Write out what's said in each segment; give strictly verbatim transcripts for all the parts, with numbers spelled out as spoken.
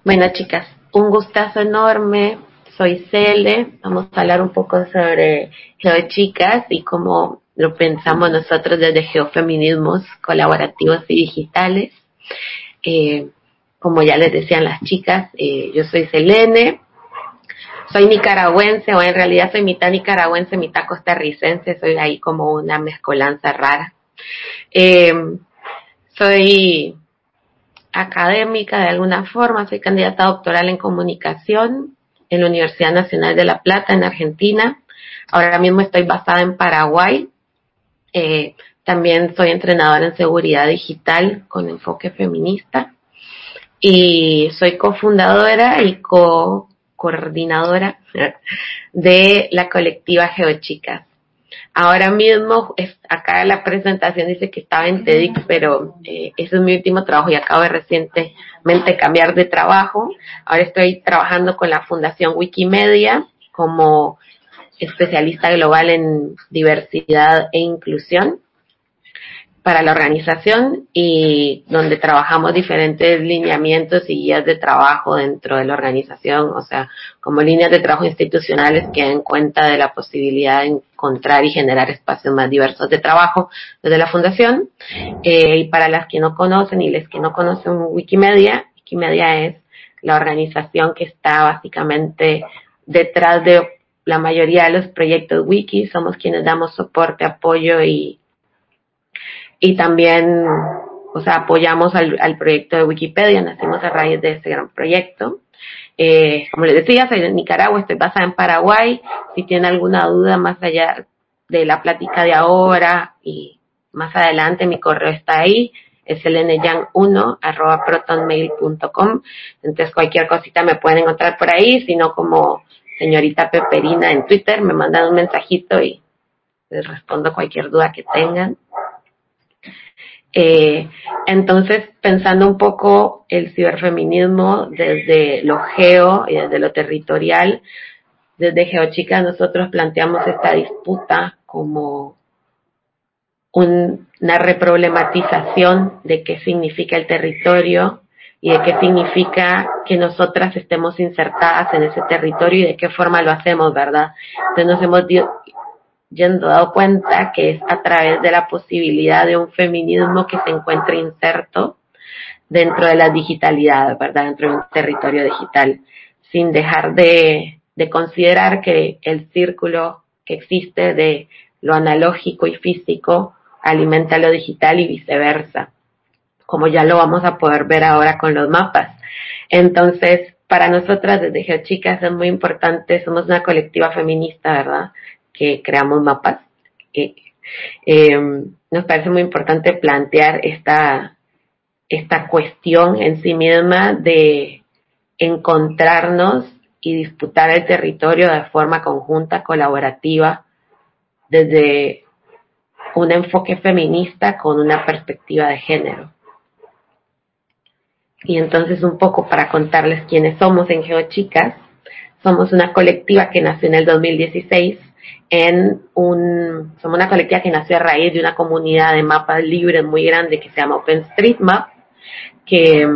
Bueno, chicas, un gustazo enorme. Soy Cele. Vamos a hablar un poco sobre GeoChicas y cómo lo pensamos nosotros desde Geofeminismos colaborativos y digitales. Eh, como ya les decían las chicas, eh, yo soy Selene. Soy nicaragüense, o en realidad soy mitad nicaragüense, mitad costarricense. Soy ahí como una mezcolanza rara. Eh, soy académica de alguna forma, soy candidata doctoral en comunicación en la Universidad Nacional de La Plata, en Argentina. Ahora mismo estoy basada en Paraguay. Eh, también soy entrenadora en seguridad digital con enfoque feminista. Y soy cofundadora y co-coordinadora de la colectiva GeoChicas. Ahora mismo, es, acá la presentación dice que estaba en TEDx, pero eh, ese es mi último trabajo y acabo de recientemente cambiar de trabajo. Ahora estoy trabajando con la Fundación Wikimedia como especialista global en diversidad e inclusión para la organización, y donde trabajamos diferentes lineamientos y guías de trabajo dentro de la organización, o sea, como líneas de trabajo institucionales que den cuenta de la posibilidad de encontrar y generar espacios más diversos de trabajo desde la fundación. Eh, y para las que no conocen y les que no conocen Wikimedia, Wikimedia es la organización que está básicamente detrás de la mayoría de los proyectos wiki. Somos quienes damos soporte, apoyo y y también, o sea, apoyamos al, al proyecto de Wikipedia. Nacimos a raíz de ese gran proyecto. Eh, como les decía, soy de Nicaragua, estoy basada en Paraguay. Si tienen alguna duda más allá de la plática de ahora y más adelante, mi correo está ahí, es seleneyan uno arroba protonmail punto com. Entonces cualquier cosita me pueden encontrar por ahí, sino como señorita Peperina en Twitter, me mandan un mensajito y les respondo cualquier duda que tengan. Eh, entonces, pensando un poco el ciberfeminismo desde lo geo y desde lo territorial, desde GeoChicas nosotros planteamos esta disputa como un, una reproblematización de qué significa el territorio y de qué significa que nosotras estemos insertadas en ese territorio y de qué forma lo hacemos, ¿verdad? Entonces nos hemos dio, yendo dado cuenta que es a través de la posibilidad de un feminismo que se encuentre inserto dentro de la digitalidad, ¿verdad? Dentro de un territorio digital, sin dejar de, de considerar que el círculo que existe de lo analógico y físico alimenta lo digital y viceversa, como ya lo vamos a poder ver ahora con los mapas. Entonces, para nosotras desde GeoChicas es muy importante, somos una colectiva feminista, ¿verdad?, que creamos mapas. Eh, eh, nos parece muy importante plantear esta, esta cuestión en sí misma de encontrarnos y disputar el territorio de forma conjunta, colaborativa, desde un enfoque feminista con una perspectiva de género. Y entonces, un poco para contarles quiénes somos en GeoChicas, somos una colectiva que nació en el dos mil dieciséis, en un, somos una colectiva que nació a raíz de una comunidad de mapas libres muy grande que se llama OpenStreetMap, que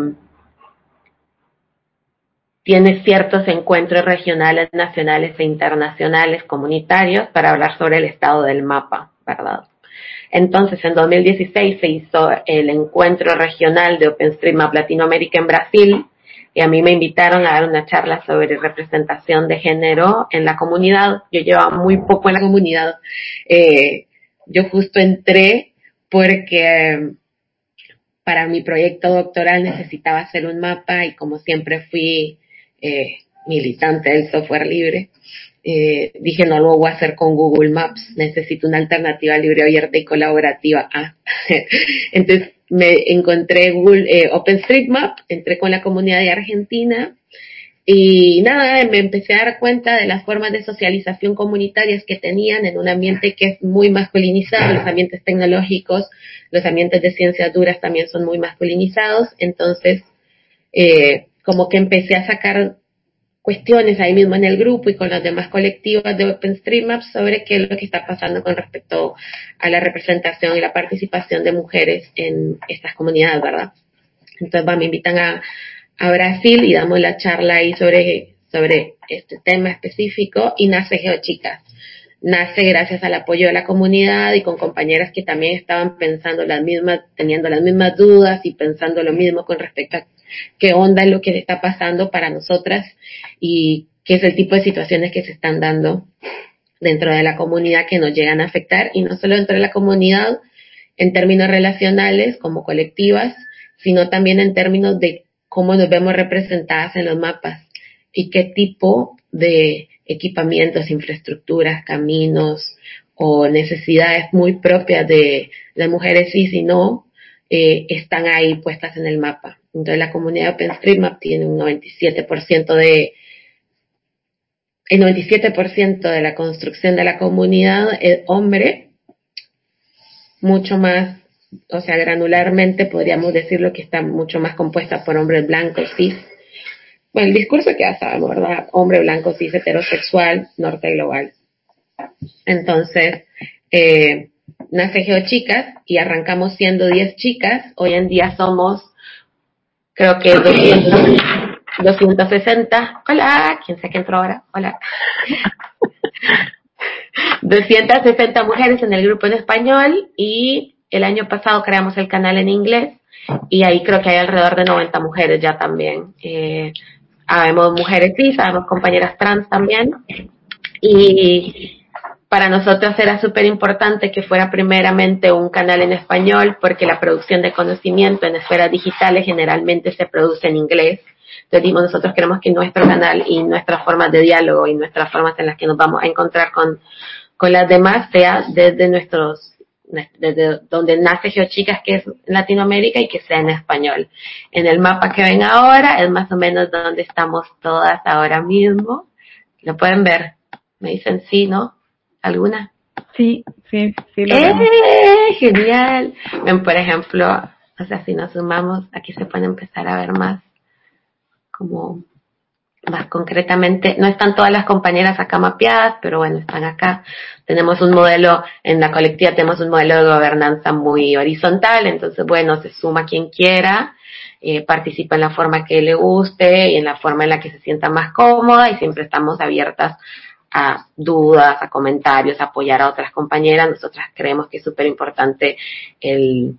tiene ciertos encuentros regionales, nacionales e internacionales comunitarios para hablar sobre el estado del mapa, ¿verdad? Entonces, en dos mil dieciséis se hizo el encuentro regional de OpenStreetMap Latinoamérica en Brasil, y a mí me invitaron a dar una charla sobre representación de género en la comunidad. Yo llevaba muy poco en la comunidad. Eh, yo justo entré porque eh, para mi proyecto doctoral necesitaba hacer un mapa, y como siempre fui eh, militante del software libre, Eh, dije, no lo voy a hacer con Google Maps, necesito una alternativa libre, abierta y colaborativa. Ah. Entonces me encontré Google, eh, OpenStreetMap, entré con la comunidad de Argentina y nada, me empecé a dar cuenta de las formas de socialización comunitarias que tenían en un ambiente que es muy masculinizado. Los ambientes tecnológicos, los ambientes de ciencias duras también son muy masculinizados. Entonces eh, como que empecé a sacar cuestiones ahí mismo en el grupo y con las demás colectivas de OpenStreetMap sobre qué es lo que está pasando con respecto a la representación y la participación de mujeres en estas comunidades, ¿verdad? Entonces, va, me invitan a, a Brasil y damos la charla ahí sobre, sobre este tema específico y nace GeoChicas. Nace gracias al apoyo de la comunidad y con compañeras que también estaban pensando las mismas, teniendo las mismas dudas y pensando lo mismo con respecto a qué onda es lo que está pasando para nosotras y qué es el tipo de situaciones que se están dando dentro de la comunidad que nos llegan a afectar, y no solo dentro de la comunidad en términos relacionales como colectivas, sino también en términos de cómo nos vemos representadas en los mapas y qué tipo de equipamientos, infraestructuras, caminos o necesidades muy propias de las mujeres cis y no eh, están ahí puestas en el mapa. Entonces la comunidad de OpenStreetMap tiene un noventa y siete por ciento de el noventa y siete por ciento de la construcción de la comunidad es hombre, mucho más, o sea, granularmente podríamos decirlo que está mucho más compuesta por hombres blancos, cis. Bueno, el discurso que ya sabemos, ¿verdad? Hombre blanco, cis, heterosexual, norte global. Entonces, eh, nace GeoChicas y arrancamos siendo diez chicas. Hoy en día somos, creo que doscientos, doscientos sesenta. Hola, ¿quién sabe que entró ahora? Hola. doscientas sesenta mujeres en el grupo en español, y el año pasado creamos el canal en inglés y ahí creo que hay alrededor de noventa mujeres ya también. Eh, habemos mujeres cis, habemos compañeras trans también, y para nosotros era súper importante que fuera primeramente un canal en español porque la producción de conocimiento en esferas digitales generalmente se produce en inglés. Entonces digo, nosotros queremos que nuestro canal y nuestras formas de diálogo y nuestras formas en las que nos vamos a encontrar con, con las demás sea desde nuestros, desde donde nace GeoChicas, que es Latinoamérica, y que sea en español. En el mapa que ven ahora es más o menos donde estamos todas ahora mismo. ¿Lo pueden ver? Me dicen sí, ¿no? ¿Alguna? Sí, sí, sí lo ¡Eh! vemos. Genial. Ven, por ejemplo, o sea, si nos sumamos, aquí se puede empezar a ver más, como más concretamente. No están todas las compañeras acá mapeadas, pero bueno, están acá. Tenemos un modelo, en la colectiva tenemos un modelo de gobernanza muy horizontal, entonces bueno, se suma quien quiera, eh, participa en la forma que le guste y en la forma en la que se sienta más cómoda, y siempre estamos abiertas a dudas, a comentarios, a apoyar a otras compañeras. Nosotras creemos que es súper importante el,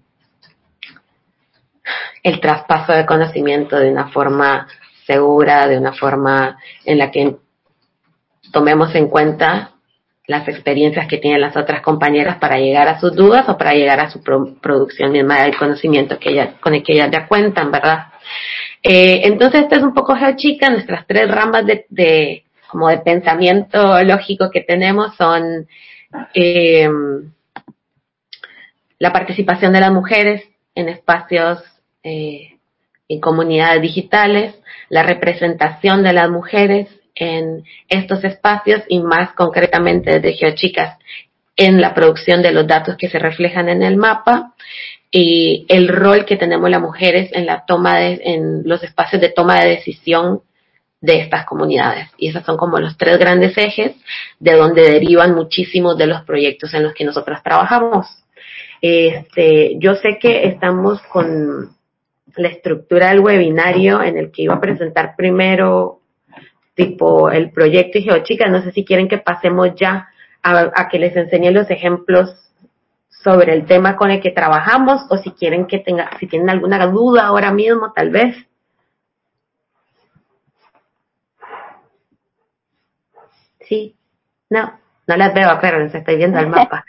el traspaso de conocimiento de una forma segura, de una forma en la que tomemos en cuenta las experiencias que tienen las otras compañeras para llegar a sus dudas o para llegar a su pro- producción misma del conocimiento que ellas, con el que ellas ya cuentan, ¿verdad? Eh, entonces, esto es un poco GeoChica. Nuestras tres ramas de, de como de pensamiento lógico que tenemos son eh, la participación de las mujeres en espacios, eh, en comunidades digitales, la representación de las mujeres en estos espacios y más concretamente desde GeoChicas en la producción de los datos que se reflejan en el mapa, y el rol que tenemos las mujeres en la toma de, en los espacios de toma de decisión de estas comunidades. Y esos son como los tres grandes ejes de donde derivan muchísimos de los proyectos en los que nosotros trabajamos. Este, yo sé que estamos con la estructura del webinario en el que iba a presentar primero tipo el proyecto y GeoChicas. No sé si quieren que pasemos ya a, a que les enseñe los ejemplos sobre el tema con el que trabajamos, o si quieren que tenga, si tienen alguna duda ahora mismo, tal vez. Sí, no, no las veo, acuérdense, estoy viendo el mapa.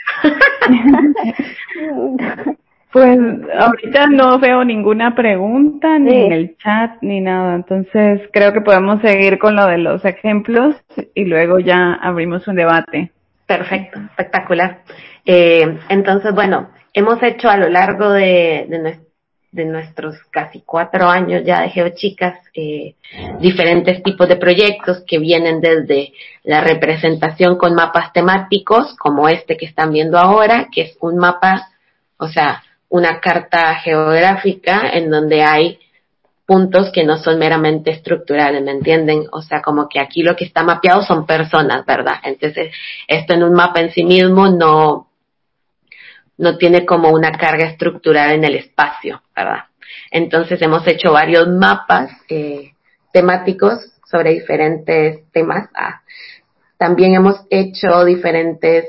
Pues ahorita no veo ninguna pregunta, ni sí. en el chat, ni nada. Entonces creo que podemos seguir con lo de los ejemplos y luego ya abrimos un debate. Perfecto, espectacular. Eh, entonces, bueno, hemos hecho a lo largo de, de, nuestro, de nuestros casi cuatro años ya de GeoChicas eh, diferentes tipos de proyectos que vienen desde la representación con mapas temáticos, como este que están viendo ahora, que es un mapa, o sea, una carta geográfica en donde hay puntos que no son meramente estructurales, ¿me entienden? O sea, como que aquí lo que está mapeado son personas, ¿verdad? Entonces, esto en un mapa en sí mismo no, no tiene como una carga estructural en el espacio, ¿verdad? Entonces hemos hecho varios mapas eh, temáticos sobre diferentes temas. Ah, también hemos hecho diferentes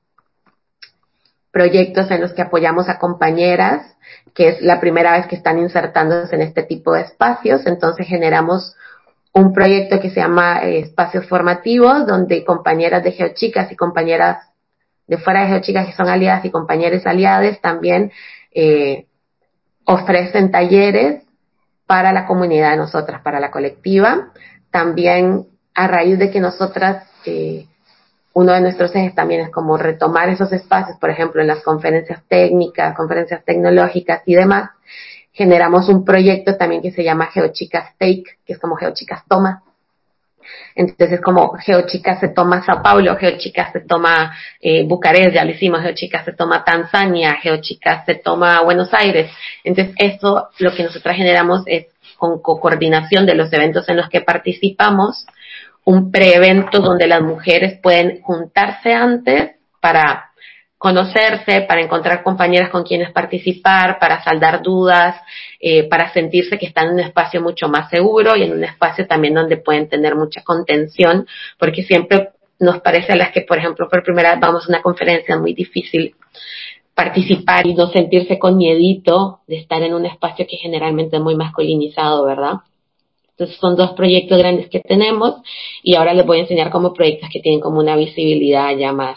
proyectos en los que apoyamos a compañeras, que es la primera vez que están insertándose en este tipo de espacios. Entonces generamos un proyecto que se llama eh, Espacios Formativos, donde compañeras de Geochicas y compañeras de fuera de Geochicas que son aliadas y compañeros aliados también eh, ofrecen talleres para la comunidad de nosotras, para la colectiva. También a raíz de que nosotras, eh, uno de nuestros ejes también es como retomar esos espacios, por ejemplo, en las conferencias técnicas, conferencias tecnológicas y demás, generamos un proyecto también que se llama Geochicas Take, que es como Geochicas Toma. Entonces, como Geochicas se toma Sao Paulo, Geochicas se toma eh, Bucarest, ya lo hicimos, Geochicas se toma Tanzania, Geochicas se toma Buenos Aires. Entonces, eso lo que nosotros generamos es con coordinación de los eventos en los que participamos, un preevento donde las mujeres pueden juntarse antes para conocerse, para encontrar compañeras con quienes participar, para saldar dudas, eh, para sentirse que están en un espacio mucho más seguro y en un espacio también donde pueden tener mucha contención, porque siempre nos parece a las que, por ejemplo, por primera vez vamos a una conferencia muy difícil participar y no sentirse con miedito de estar en un espacio que generalmente es muy masculinizado, ¿verdad? Entonces son dos proyectos grandes que tenemos y ahora les voy a enseñar como proyectos que tienen como una visibilidad ya más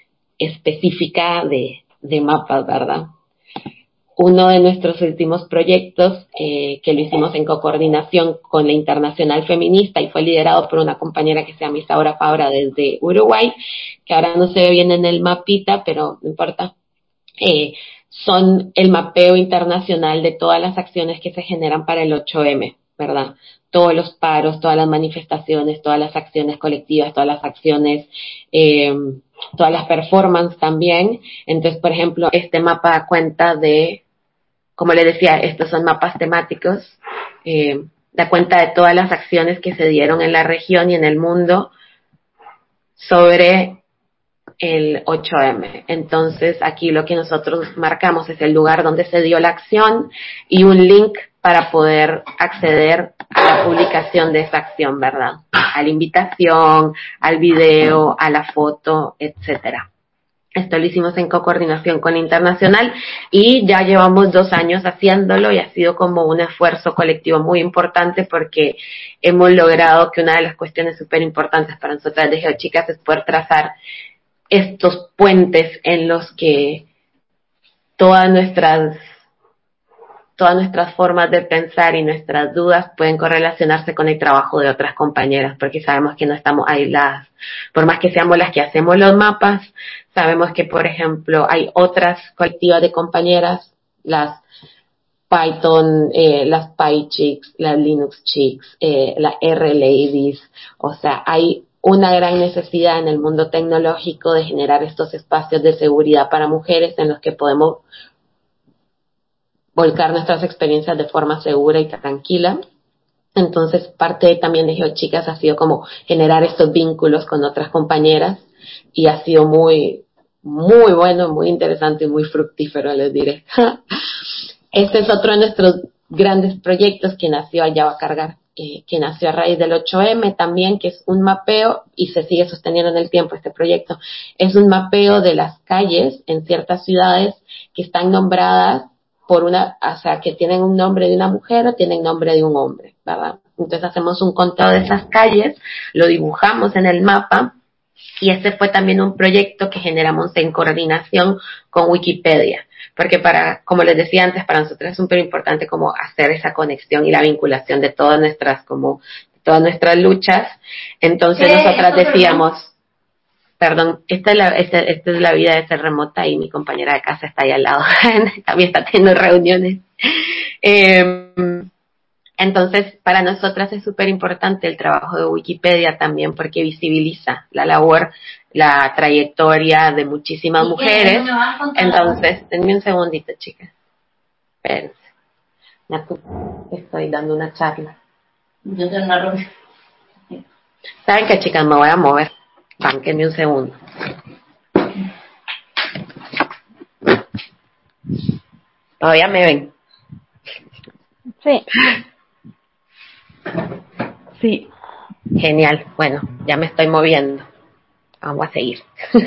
específica de, de mapas, ¿verdad? Uno de nuestros últimos proyectos, eh, que lo hicimos en coordinación con la Internacional Feminista y fue liderado por una compañera que se llama Isaura Fabra desde Uruguay, que ahora no se ve bien en el mapita, pero no importa. Eh, son el mapeo internacional de todas las acciones que se generan para el ocho eme, ¿verdad? Todos los paros, todas las manifestaciones, todas las acciones colectivas, todas las acciones, eh, todas las performances también. Entonces, por ejemplo, este mapa da cuenta de, como les decía, estos son mapas temáticos, eh, da cuenta de todas las acciones que se dieron en la región y en el mundo sobre el ocho eme. Entonces, aquí lo que nosotros marcamos es el lugar donde se dio la acción y un link para poder acceder a la publicación de esa acción, ¿verdad? A la invitación, al video, a la foto, etcétera. Esto lo hicimos en coordinación con Internacional y ya llevamos dos años haciéndolo y ha sido como un esfuerzo colectivo muy importante porque hemos logrado que una de las cuestiones súper importantes para nosotras de Geochicas es poder trazar estos puentes en los que todas nuestras todas nuestras formas de pensar y nuestras dudas pueden correlacionarse con el trabajo de otras compañeras, porque sabemos que no estamos aisladas. Por más que seamos las que hacemos los mapas, sabemos que, por ejemplo, hay otras colectivas de compañeras, las Python, eh, las PyChicks, las Linux Chicks, eh, las R Ladies, o sea, hay una gran necesidad en el mundo tecnológico de generar estos espacios de seguridad para mujeres en los que podemos volcar nuestras experiencias de forma segura y tranquila. Entonces, parte también de Geochicas ha sido como generar estos vínculos con otras compañeras y ha sido muy, muy bueno, muy interesante y muy fructífero, les diré. Este es otro de nuestros grandes proyectos que nació allá va a cargar, eh, que nació a raíz del ocho eme también, que es un mapeo y se sigue sosteniendo en el tiempo este proyecto. Es un mapeo de las calles en ciertas ciudades que están nombradas por una, o sea, que tienen un nombre de una mujer o tienen nombre de un hombre, ¿verdad? Entonces hacemos un conteo de esas calles, lo dibujamos en el mapa y este fue también un proyecto que generamos en coordinación con Wikipedia, porque para, como les decía antes, para nosotros es súper importante como hacer esa conexión y la vinculación de todas nuestras, como, todas nuestras luchas. Entonces nosotras decíamos, perdón, esta es, la, esta, esta es la vida de ser remota y mi compañera de casa está ahí al lado, también está teniendo reuniones. Eh, entonces, para nosotras es súper importante el trabajo de Wikipedia también porque visibiliza la labor, la trayectoria de muchísimas mujeres. No entonces, denme un segundito, chicas. Espérense. Estoy dando una charla. Yo tengo una reunión. ¿Saben qué, chicas? Me voy a mover. Bánquenme un segundo. Todavía me ven. Sí. Sí. Genial. Bueno, ya me estoy moviendo. Vamos a seguir.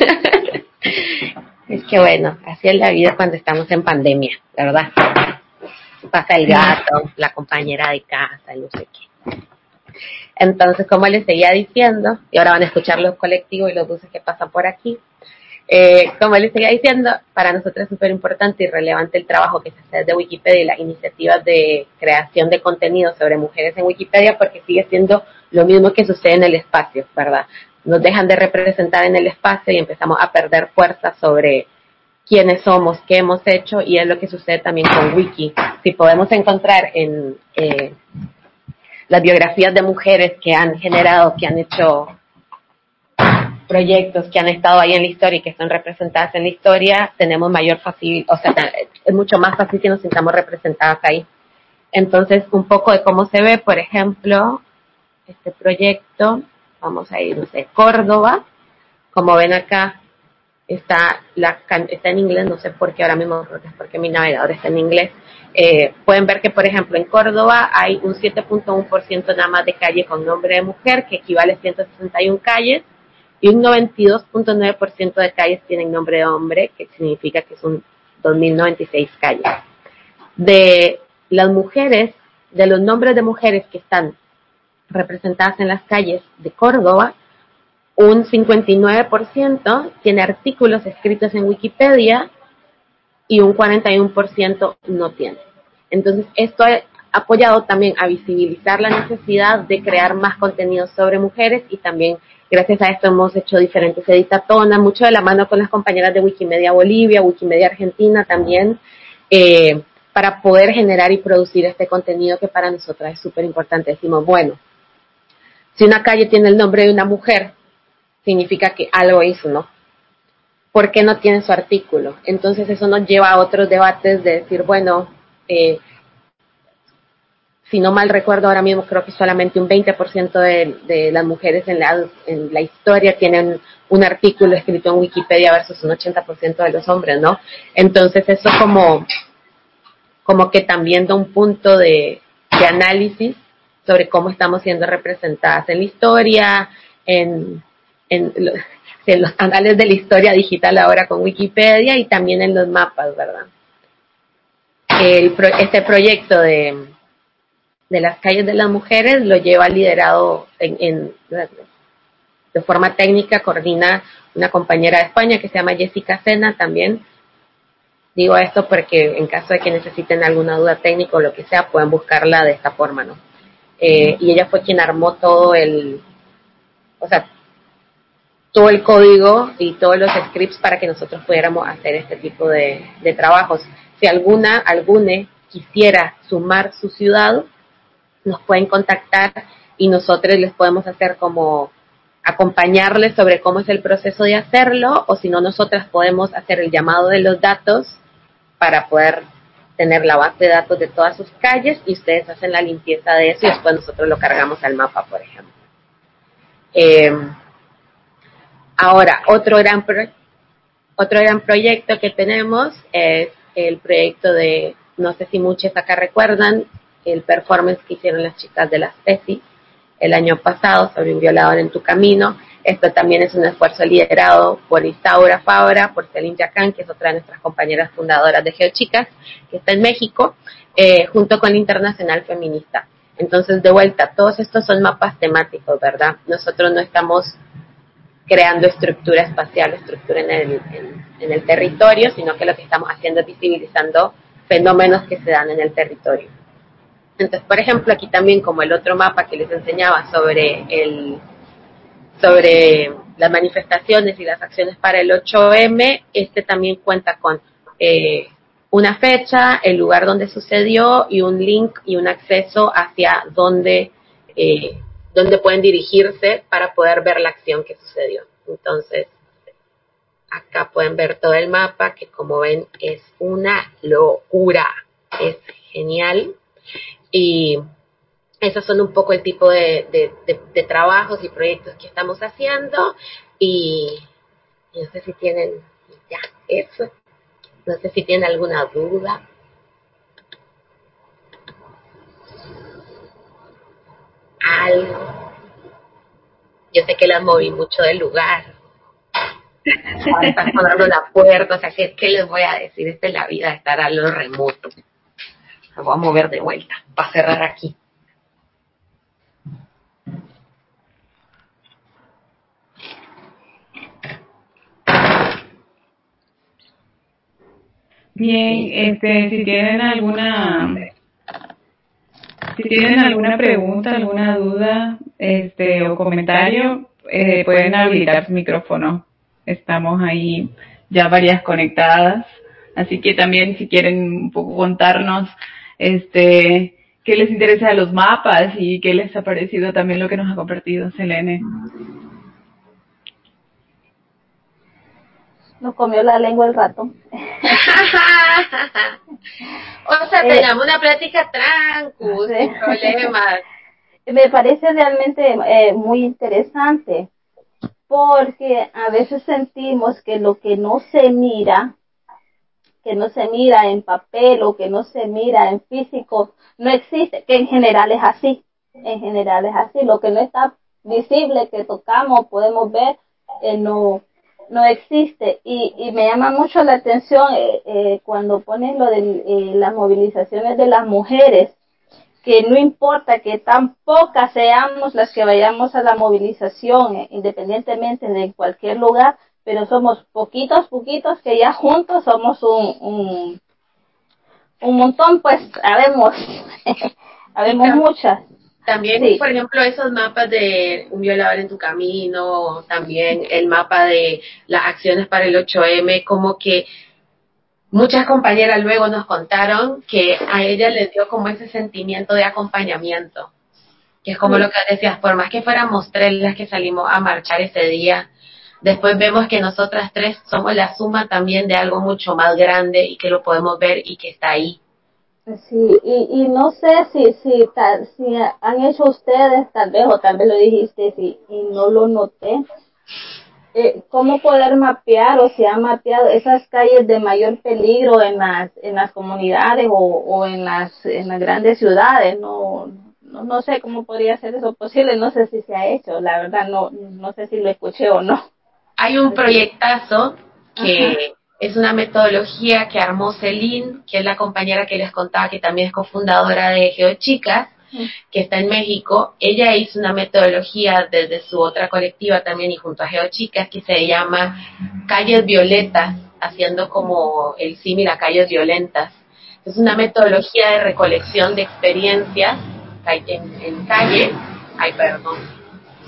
Es que bueno, así es la vida cuando estamos en pandemia, ¿verdad? Pasa el gato, la compañera de casa, no sé qué. Entonces, como les seguía diciendo, y ahora van a escuchar los colectivos y los buses que pasan por aquí, eh, como les seguía diciendo, para nosotros es súper importante y relevante el trabajo que se hace desde Wikipedia y las iniciativas de creación de contenido sobre mujeres en Wikipedia, porque sigue siendo lo mismo que sucede en el espacio, ¿verdad? Nos dejan de representar en el espacio y empezamos a perder fuerza sobre quiénes somos, qué hemos hecho, y es lo que sucede también con Wiki. Si podemos encontrar en eh, las biografías de mujeres que han generado, que han hecho proyectos, que han estado ahí en la historia y que están representadas en la historia, tenemos mayor facilidad, o sea, es mucho más fácil que nos sintamos representadas ahí. Entonces, un poco de cómo se ve, por ejemplo, este proyecto, vamos a ir, no sé, Córdoba, como ven acá, está la está en inglés, no sé por qué ahora mismo, creo que es porque mi navegador está en inglés. Eh, pueden ver que, por ejemplo, en Córdoba hay un siete punto uno por ciento nada más de calle con nombre de mujer, que equivale a ciento sesenta y una calles, y un noventa y dos punto nueve por ciento de calles tienen nombre de hombre, que significa que son dos mil noventa y seis calles. De las mujeres, de los nombres de mujeres que están representadas en las calles de Córdoba, un cincuenta y nueve por ciento tiene artículos escritos en Wikipedia y un cuarenta y uno por ciento no tiene. Entonces, esto ha apoyado también a visibilizar la necesidad de crear más contenido sobre mujeres, y también gracias a esto hemos hecho diferentes editatonas, mucho de la mano con las compañeras de Wikimedia Bolivia, Wikimedia Argentina también, eh, para poder generar y producir este contenido que para nosotras es súper importante. Decimos, bueno, si una calle tiene el nombre de una mujer, significa que algo hizo, ¿no? ¿Por qué no tiene su artículo? Entonces eso nos lleva a otros debates de decir, bueno, eh, si no mal recuerdo ahora mismo, creo que solamente un veinte por ciento de, de las mujeres en la, en la historia tienen un artículo escrito en Wikipedia versus un ochenta por ciento de los hombres, ¿no? Entonces eso como, como que también da un punto de, de análisis sobre cómo estamos siendo representadas en la historia, en, en, en los anales de la historia digital ahora con Wikipedia, y también en los mapas, ¿verdad? El, este proyecto de, de las calles de las mujeres lo lleva liderado en, en, de forma técnica, coordina una compañera de España que se llama Jessica Sena también. Digo esto porque en caso de que necesiten alguna duda técnica o lo que sea, pueden buscarla de esta forma, ¿no? Eh, y ella fue quien armó todo el, o sea, todo el código y todos los scripts para que nosotros pudiéramos hacer este tipo de, de trabajos. Si alguna, alguna quisiera sumar su ciudad, nos pueden contactar y nosotros les podemos hacer como acompañarles sobre cómo es el proceso de hacerlo, o si no, nosotras podemos hacer el llamado de los datos para poder tener la base de datos de todas sus calles, y ustedes hacen la limpieza de eso y después nosotros lo cargamos al mapa, por ejemplo. Eh, ahora, otro gran, pro, otro gran proyecto que tenemos es el proyecto de, no sé si muchos acá recuerdan, el performance que hicieron las chicas de las tesis el año pasado sobre un violador en tu camino. Esto también es un esfuerzo liderado por Isaura Fabra, por Celine Yacán, que es otra de nuestras compañeras fundadoras de GeoChicas, que está en México, eh, junto con la Internacional Feminista. Entonces, de vuelta, todos estos son mapas temáticos, ¿verdad? Nosotros no estamos creando estructura espacial, estructura en el, en, en el territorio, sino que lo que estamos haciendo es visibilizando fenómenos que se dan en el territorio. Entonces, por ejemplo, aquí también, como el otro mapa que les enseñaba sobre el sobre las manifestaciones y las acciones para el ocho eme, este también cuenta con eh, una fecha, el lugar donde sucedió y un link y un acceso hacia donde, eh, donde pueden dirigirse para poder ver la acción que sucedió. Entonces, acá pueden ver todo el mapa, que como ven es una locura, es genial. Y esos son un poco el tipo de, de, de, de trabajos y proyectos que estamos haciendo, y no sé si tienen, ya, eso, no sé si tienen alguna duda. algo. Yo sé que las moví mucho del lugar. Ahora están sonando la puerta, o sea, ¿qué, ¿qué les voy a decir? Esta es la vida de estar a lo remoto. Me voy a mover de vuelta para cerrar aquí. Bien, este, si tienen alguna, si tienen alguna pregunta, alguna duda, este, o comentario, eh, pueden habilitar su micrófono. Estamos ahí ya varias conectadas, así que también si quieren un poco contarnos, este, qué les interesa de los mapas y qué les ha parecido también lo que nos ha compartido Selene. Nos comió la lengua el rato. O sea, eh, tengamos una plática tranquila, sí. Sin problemas. Me parece realmente eh, muy interesante, porque a veces sentimos que lo que no se mira, que no se mira en papel o que no se mira en físico, no existe, que en general es así, en general es así, lo que no está visible, que tocamos, podemos ver, eh, no no existe, y, y me llama mucho la atención eh, eh, cuando pones lo de eh, las movilizaciones de las mujeres, que no importa que tan pocas seamos las que vayamos a la movilización, eh, independientemente de cualquier lugar, pero somos poquitos, poquitos que ya juntos somos un, un, un montón, pues habemos, habemos sí, muchas. También, sí. Por ejemplo, esos mapas de un violador en tu camino, también el mapa de las acciones para el ocho eme, como que muchas compañeras luego nos contaron que a ellas les dio como ese sentimiento de acompañamiento, que es como sí. Lo que decías, por más que fuéramos tres las que salimos a marchar ese día, después vemos que nosotras tres somos la suma también de algo mucho más grande y que lo podemos ver y que está ahí. Sí, y, y no sé si si tal, si han hecho ustedes, tal vez, o tal vez lo dijiste si, y no lo noté, eh, cómo poder mapear o si han mapeado esas calles de mayor peligro en las en las comunidades o, o en las en las grandes ciudades. No, no no sé cómo podría ser eso posible, no sé si se ha hecho, la verdad no no sé si lo escuché o no. Hay un proyectazo que Ajá. Es una metodología que armó Celine, que es la compañera que les contaba, que también es cofundadora de GeoChicas, que está en México. Ella hizo una metodología desde su otra colectiva también y junto a GeoChicas que se llama Calles Violetas, haciendo como el símil a Calles Violentas. Es una metodología de recolección de experiencias en, en calle. Ay, perdón.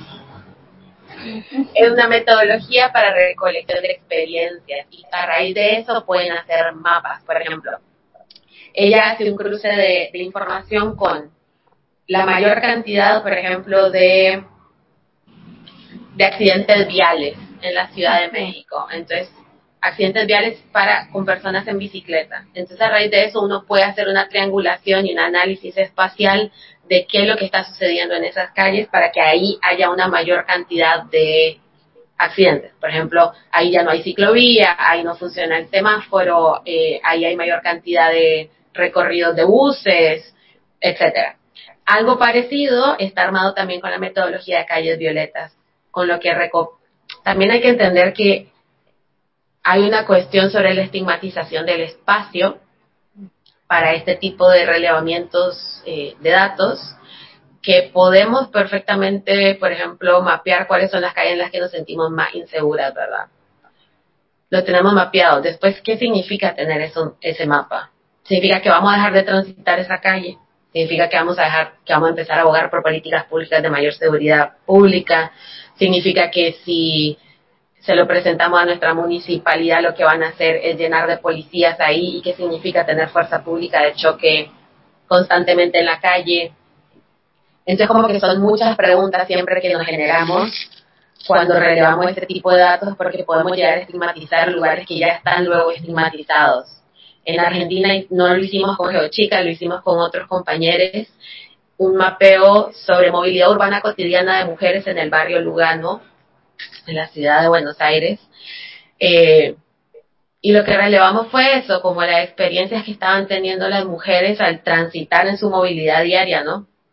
Es una metodología para recolección de experiencias y a raíz de eso pueden hacer mapas, por ejemplo. Ella hace un cruce de, de información con la mayor cantidad, por ejemplo, de, de accidentes viales en la Ciudad de México. Entonces, accidentes viales para con personas en bicicleta. Entonces, a raíz de eso uno puede hacer una triangulación y un análisis espacial de qué es lo que está sucediendo en esas calles para que ahí haya una mayor cantidad de accidentes. Por ejemplo, ahí ya no hay ciclovía, ahí no funciona el semáforo, eh, ahí hay mayor cantidad de recorridos de buses, etcétera. Algo parecido está armado también con la metodología de calles violetas, con lo que reco- también hay que entender que hay una cuestión sobre la estigmatización del espacio para este tipo de relevamientos eh, de datos, que podemos perfectamente, por ejemplo, mapear cuáles son las calles en las que nos sentimos más inseguras, ¿verdad? Lo tenemos mapeado. Después, ¿qué significa tener eso, ese mapa? Significa que vamos a dejar de transitar esa calle. Significa que vamos a dejar, que vamos a empezar a abogar por políticas públicas de mayor seguridad pública. Significa que si se lo presentamos a nuestra municipalidad, lo que van a hacer es llenar de policías ahí. ¿Y qué significa tener fuerza pública de choque constantemente en la calle? Entonces, como que son muchas preguntas siempre que nos generamos cuando relevamos este tipo de datos, porque podemos llegar a estigmatizar lugares que ya están luego estigmatizados. En Argentina no lo hicimos con GeoChicas, lo hicimos con otros compañeros, un mapeo sobre movilidad urbana cotidiana de mujeres en el barrio Lugano, en la ciudad de Buenos Aires. Eh, y lo que relevamos fue eso, como las experiencias que estaban teniendo las mujeres al transitar en su movilidad diaria, ¿no?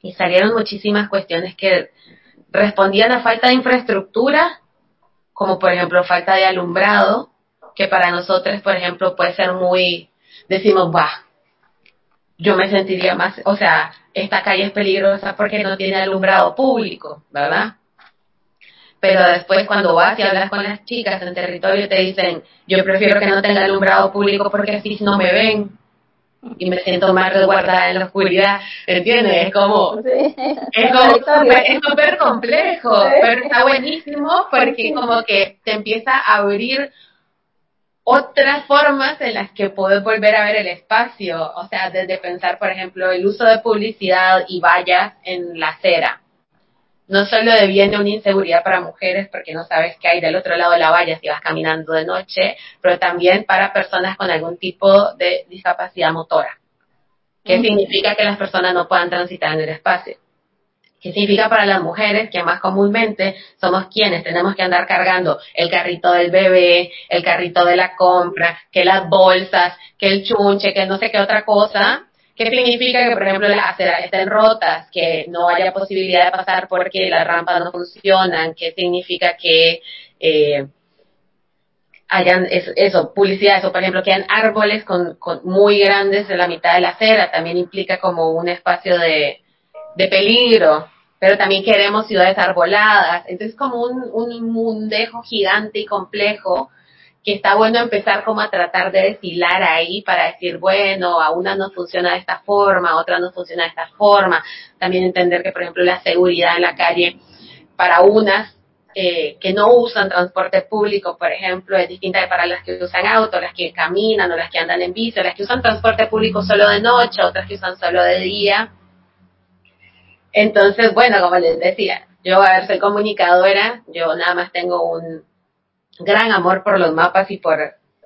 y salieron muchísimas cuestiones que respondían a falta de infraestructura, como por ejemplo falta de alumbrado, que para nosotros, por ejemplo, puede ser muy, decimos, bah, yo me sentiría más, o sea, esta calle es peligrosa porque no tiene alumbrado público, ¿verdad? Pero después cuando vas y hablas con las chicas en territorio te dicen, yo prefiero que no tenga alumbrado público porque así no me ven y me siento más resguardada en la oscuridad, ¿entiendes? Es como, Sí. es como súper, es súper complejo, pero está buenísimo porque como que te empieza a abrir otras formas en las que puedes volver a ver el espacio, o sea, desde pensar, por ejemplo, el uso de publicidad y vallas en la acera. No solo deviene una inseguridad para mujeres porque no sabes qué hay del otro lado de la valla si vas caminando de noche, pero también para personas con algún tipo de discapacidad motora. ¿Qué uh-huh. significa que las personas no puedan transitar en el espacio? ¿Qué significa para las mujeres que más comúnmente somos quienes tenemos que andar cargando el carrito del bebé, el carrito de la compra, que las bolsas, que el chunche, que no sé qué otra cosa? ¿Qué significa que, por ejemplo, las aceras estén rotas, que no haya posibilidad de pasar porque las rampas no funcionan? ¿Qué significa que eh, hayan eso, eso, publicidad, eso, por ejemplo, que hayan árboles con, con muy grandes en la mitad de la acera? También implica como un espacio de de peligro, pero también queremos ciudades arboladas, entonces como un, un mundejo gigante y complejo que está bueno empezar como a tratar de deshilar ahí para decir, bueno, a una no funciona de esta forma, a otra no funciona de esta forma, también entender que por ejemplo la seguridad en la calle para unas eh, que no usan transporte público, por ejemplo, es distinta de para las que usan auto, las que caminan o las que andan en bici, las que usan transporte público solo de noche, otras que usan solo de día. Entonces, bueno, como les decía, yo a ver, soy comunicadora, yo nada más tengo un gran amor por los mapas y por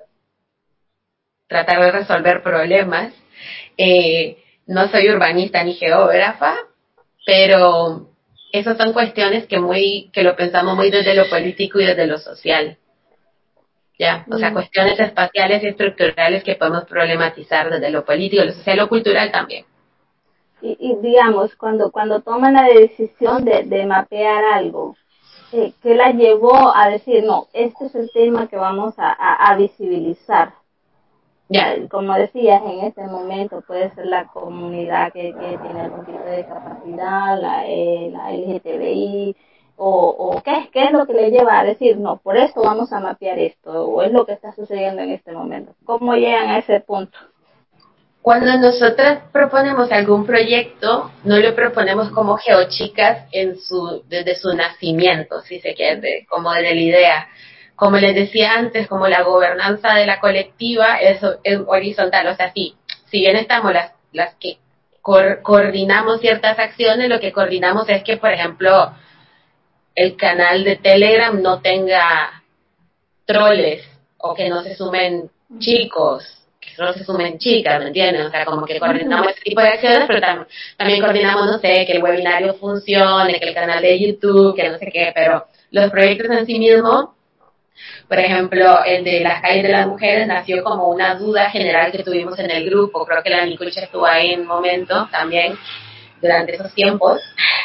tratar de resolver problemas. Eh, no soy urbanista ni geógrafa, pero esas son cuestiones que muy que lo pensamos muy desde lo político y desde lo social. Ya, o sea, cuestiones espaciales y estructurales que podemos problematizar desde lo político, lo social, lo cultural también. Y, y digamos, cuando cuando toman la decisión de, de mapear algo, eh, ¿qué la llevó a decir, no, este es el tema que vamos a, a, a visibilizar? Ya. Como decías, en este momento puede ser la comunidad que, que tiene algún tipo de discapacidad, la, eh, la L G T B I, o, o ¿qué, qué es lo que le lleva a decir, no, por esto vamos a mapear esto, o es lo que está sucediendo en este momento? ¿Cómo llegan a ese punto? Cuando nosotras proponemos algún proyecto, no lo proponemos como geochicas en su, desde su nacimiento, si se quiere, como desde la idea. Como les decía antes, como la gobernanza de la colectiva es, es horizontal, o sea, sí, si bien estamos las, las que co- coordinamos ciertas acciones, lo que coordinamos es que, por ejemplo, el canal de Telegram no tenga troles o que no se sumen chicos, que solo se sumen chicas, ¿me entienden? O sea, como que coordinamos ese tipo de acciones, pero tam- también coordinamos, no sé, que el webinario funcione, que el canal de YouTube, que no sé qué, pero los proyectos en sí mismos, por ejemplo, el de las calles de las mujeres nació como una duda general que tuvimos en el grupo, creo que la Nicucha estuvo ahí en un momento también, durante esos tiempos,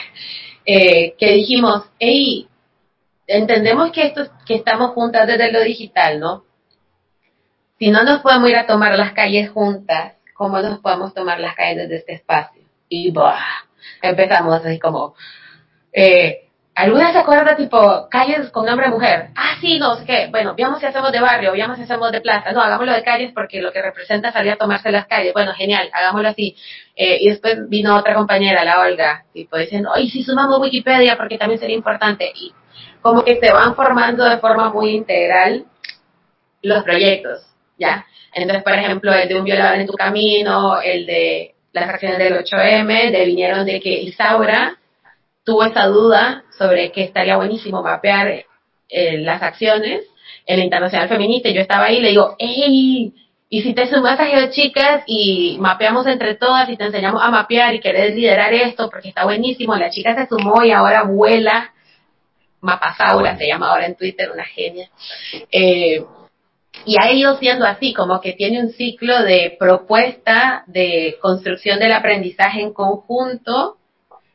eh, que dijimos, hey, entendemos que esto, que estamos juntas desde lo digital, ¿no? Si no nos podemos ir a tomar las calles juntas, ¿cómo nos podemos tomar las calles desde este espacio? Y bah, empezamos así como, eh, ¿alguna se acuerda tipo calles con nombre de mujer? Ah, sí, no sé qué. Bueno, veamos si hacemos de barrio, veamos si hacemos de plaza. No, hagámoslo de calles porque lo que representa salir a tomarse las calles. Bueno, genial, hagámoslo así. Eh, y después vino otra compañera, la Olga, tipo diciendo, ay, si sumamos Wikipedia porque también sería importante. Y como que se van formando de forma muy integral los proyectos, ¿ya? Entonces, por ejemplo, el de Un violador en tu camino, el de las acciones del ocho eme, de vinieron de que Isaura tuvo esa duda sobre que estaría buenísimo mapear eh, las acciones en la Internacional Feminista, y yo estaba ahí y le digo, ¡ey! Y si te sumas a GeoChicas y mapeamos entre todas y te enseñamos a mapear y querés liderar esto porque está buenísimo, la chica se sumó y ahora vuela, Mapasaura se llama ahora en Twitter, una genia. Eh, y ha ido siendo así, como que tiene un ciclo de propuesta, de construcción del aprendizaje en conjunto,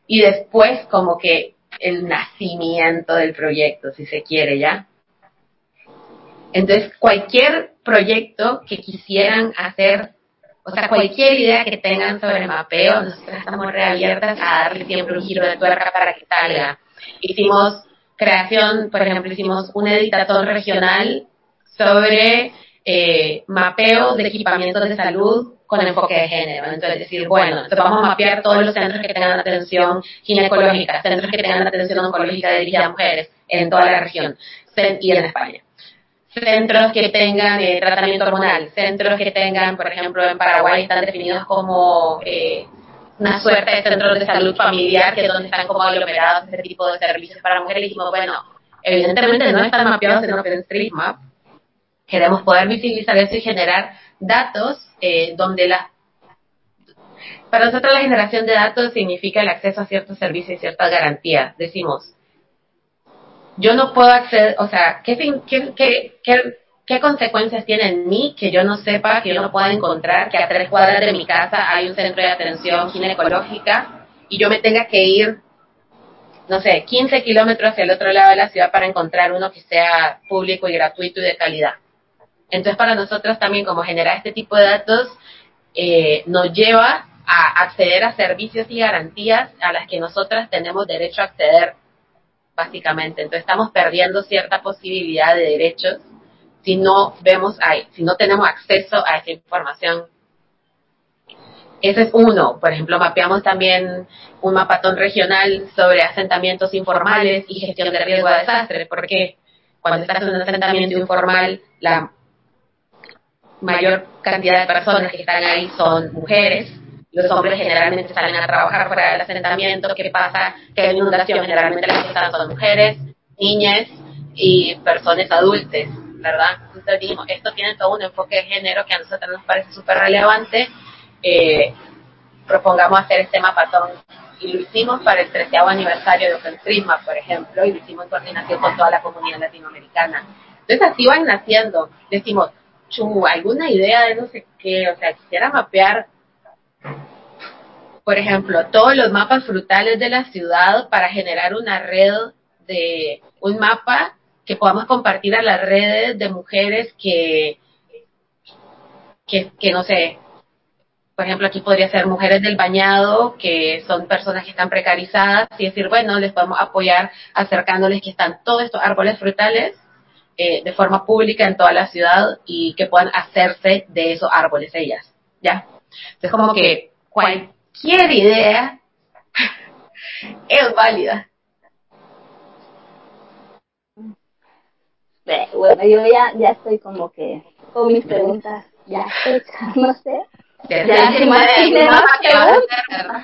y después como que el nacimiento del proyecto, si se quiere, ¿ya? Entonces, cualquier proyecto que quisieran hacer, o sea, cualquier idea que tengan sobre mapeo, nosotros estamos reabiertas a darle siempre un giro de tuerca para que salga. Hicimos creación, por ejemplo, hicimos un editazón regional sobre eh, mapeo de equipamientos de salud con enfoque de género. Entonces, decir, bueno, entonces vamos a mapear todos los centros que tengan atención ginecológica, centros que tengan atención oncológica dirigida a mujeres en toda la región y en España. Centros que tengan eh, tratamiento hormonal, centros que tengan, por ejemplo, en Paraguay están definidos como eh, una suerte de centros de salud familiar, que es donde están como aglomerados ese tipo de servicios para mujeres. Y dijimos, bueno, evidentemente no están mapeados en OpenStreetMap, queremos poder visibilizar eso y generar datos eh, donde la... Para nosotros la generación de datos significa el acceso a ciertos servicios y ciertas garantías. Decimos, yo no puedo acceder, o sea, ¿qué, qué, qué, qué, qué consecuencias tiene en mí que yo no sepa, que yo no pueda encontrar que a tres cuadras de mi casa hay un centro de atención ginecológica y yo me tenga que ir, no sé, quince kilómetros hacia el otro lado de la ciudad para encontrar uno que sea público y gratuito y de calidad? Entonces, para nosotros también, como generar este tipo de datos, eh, nos lleva a acceder a servicios y garantías a las que nosotras tenemos derecho a acceder, básicamente. Entonces, estamos perdiendo cierta posibilidad de derechos si no vemos ahí, si no tenemos acceso a esa información. Ese es uno. Por ejemplo, mapeamos también un mapatón regional sobre asentamientos informales y gestión de riesgo de desastre, porque cuando estás en un asentamiento informal, la mayor cantidad de personas que están ahí son mujeres. Los hombres generalmente salen a trabajar fuera del asentamiento. ¿Qué pasa? Que hay inundación, generalmente las que están son mujeres, niñas y personas adultas, ¿verdad? Entonces dijimos, esto tiene todo un enfoque de género que a nosotros nos parece súper relevante. Eh, propongamos hacer este mapatón y lo hicimos para el treceavo aniversario de OpenStreetMap, por ejemplo, y lo hicimos en coordinación con toda la comunidad latinoamericana. Entonces así van naciendo. Decimos, chu, alguna idea de no sé qué, o sea, quisiera mapear, por ejemplo, todos los mapas frutales de la ciudad para generar una red de, un mapa que podamos compartir a las redes de mujeres que, que, que no sé, por ejemplo, aquí podría ser mujeres del bañado, que son personas que están precarizadas, y decir, bueno, les podemos apoyar acercándoles que están todos estos árboles frutales eh, de forma pública en toda la ciudad y que puedan hacerse de esos árboles ellas, ¿ya? Entonces, como que cualquier idea es válida. Bueno, yo ya, ya estoy como que con mis preguntas ya hechas, no sé. Ya, ya se si más puede, tiene un más mapa que vas a preguntas. hacer, ¿verdad?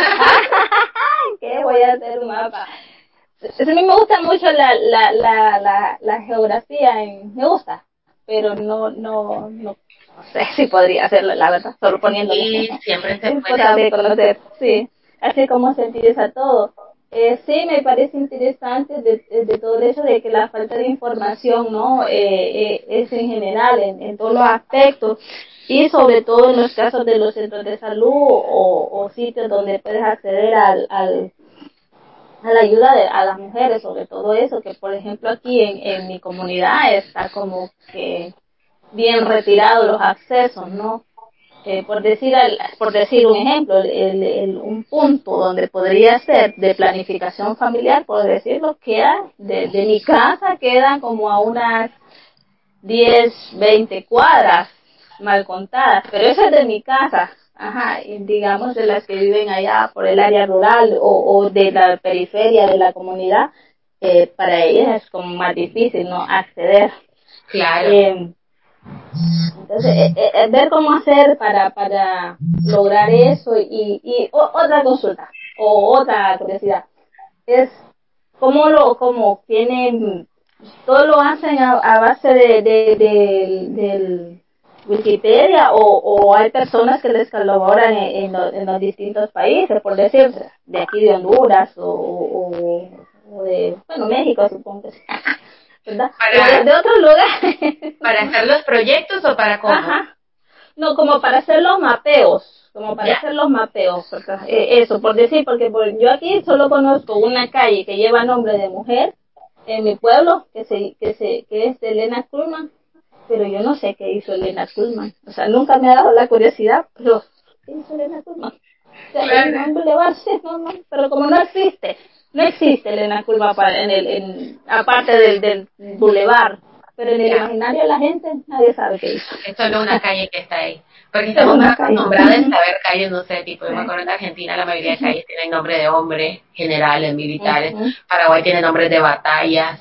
¿Qué voy a hacer un mapa? A mí me gusta mucho la, la, la, la, la geografía, en, me gusta, pero no, no, no, no sé si podría hacerlo, la verdad, solo poniéndome. Sí, siempre se Es puede. cosa de conocer, sí, así como se utiliza todo. Eh, sí, me parece interesante de, de, de todo eso de que la falta de información, ¿no? Eh, eh, es en general, en, en todos los aspectos, y sobre todo en los casos de los centros de salud o, o sitios donde puedes acceder al, al a la ayuda de a las mujeres, sobre todo eso, que por ejemplo aquí en, en mi comunidad está como que bien retirado los accesos, ¿no? Eh, por decir al, por decir un ejemplo, el, el, un punto donde podría ser de planificación familiar, por decirlo, queda de, de mi casa, quedan como a unas diez veinte cuadras mal contadas, pero eso es de mi casa, ajá, y digamos de las que viven allá por el área rural o, o de la periferia de la comunidad, eh, para ellas es como más difícil, ¿no? Acceder. Claro. Eh, entonces, eh, eh, ver cómo hacer para, para lograr eso y, y o, otra consulta o otra curiosidad es cómo lo, cómo tienen, todo lo hacen a, a base de, de, de, del Wikipedia o, o hay personas que les colaboran en, en, los, en los distintos países, por decir, de aquí de Honduras o, o, o de, bueno, México supongo que sí. ¿Verdad? Para, de, de otros lugares. ¿Para hacer los proyectos o para cómo? Ajá. No, como para hacer los mapeos, como para hacer los mapeos, porque, eh, eso, por decir, porque por, yo aquí solo conozco una calle que lleva nombre de mujer en mi pueblo, que se, que se, que es de Elena Kuhlman, pero yo no sé qué hizo Elena Kuhlman, o sea, nunca me ha dado la curiosidad, pero ¿qué hizo Elena Kuhlman? O sea, Claro. en un boulevard, sí, no, no, pero como no existe, no existe Elena Kuhlman para, en el, en, aparte del, del boulevard, pero en el Ya. imaginario de la gente nadie sabe qué hizo. Es solo una calle que está ahí. Porque Es estamos una más calle. acostumbrados a saber calles, no sé, tipo, yo me Sí. acuerdo en Argentina la mayoría de calles tienen nombre de hombre, generales, militares. Ujú. Paraguay tiene nombres de batallas.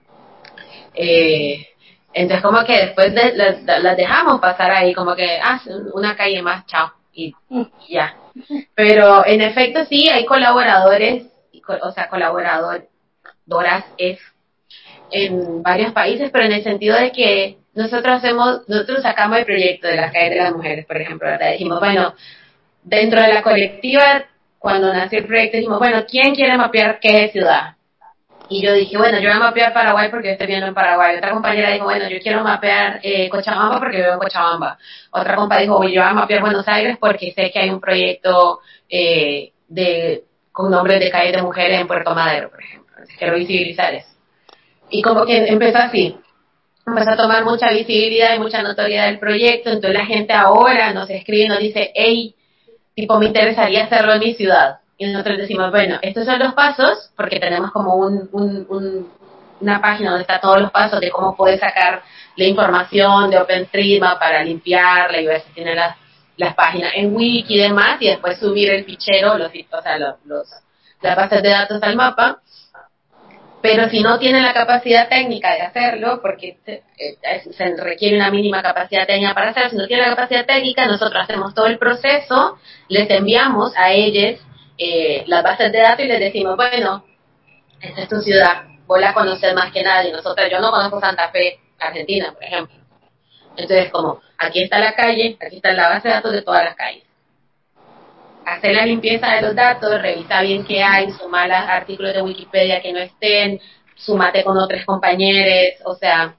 Eh, entonces como que después de, las, las dejamos pasar ahí, como que, ah, una calle más, chao, y, y ya. Pero en efecto sí, hay colaboradores, o sea, colaboradoras es en varios países, pero en el sentido de que nosotros hacemos, nosotros sacamos el proyecto de las calles de las mujeres, por ejemplo, ¿verdad? Dijimos, bueno, dentro de la colectiva, cuando nació el proyecto, dijimos, bueno, ¿quién quiere mapear qué ciudad? Y yo dije, bueno, yo voy a mapear Paraguay porque yo estoy viendo en Paraguay. Otra compañera dijo, bueno, yo quiero mapear eh, Cochabamba porque vivo en Cochabamba. Otra compa dijo, bueno, yo voy a mapear Buenos Aires porque sé que hay un proyecto eh, de con nombres de calles de mujeres en Puerto Madero, por ejemplo. Entonces, quiero visibilizar eso. Y como que empezó así. Empezó a tomar mucha visibilidad y mucha notoriedad del proyecto. Entonces la gente ahora nos escribe y nos dice, hey, tipo, me interesaría hacerlo en mi ciudad. Y nosotros decimos, bueno, estos son los pasos, porque tenemos como un, un, un, una página donde está todos los pasos de cómo puedes sacar la información de OpenStreetMap para limpiarla y ver si tiene las, las páginas en Wiki y demás, y después subir el fichero, los, o sea, los, los, las bases de datos al mapa. Pero si no tienen la capacidad técnica de hacerlo, porque se, eh, se requiere una mínima capacidad técnica para hacerlo, si no tienen la capacidad técnica, nosotros hacemos todo el proceso, les enviamos a ellos eh, las bases de datos y les decimos, bueno, esta es tu ciudad, vos la conoces más que nadie, nosotros, yo no conozco Santa Fe, Argentina, por ejemplo. Entonces, como, aquí está la calle, aquí está la base de datos de todas las calles. Hacer la limpieza de los datos, revisa bien qué hay, sumar los artículos de Wikipedia que no estén, sumate con otros compañeros, o sea,